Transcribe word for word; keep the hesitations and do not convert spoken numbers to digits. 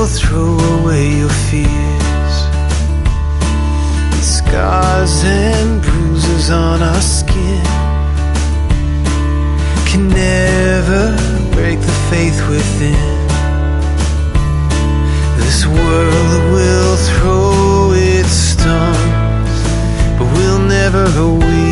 will throw away your fears. The scars and bruises on our skin can never break the faith within. This world will throw its stones, but we'll never win.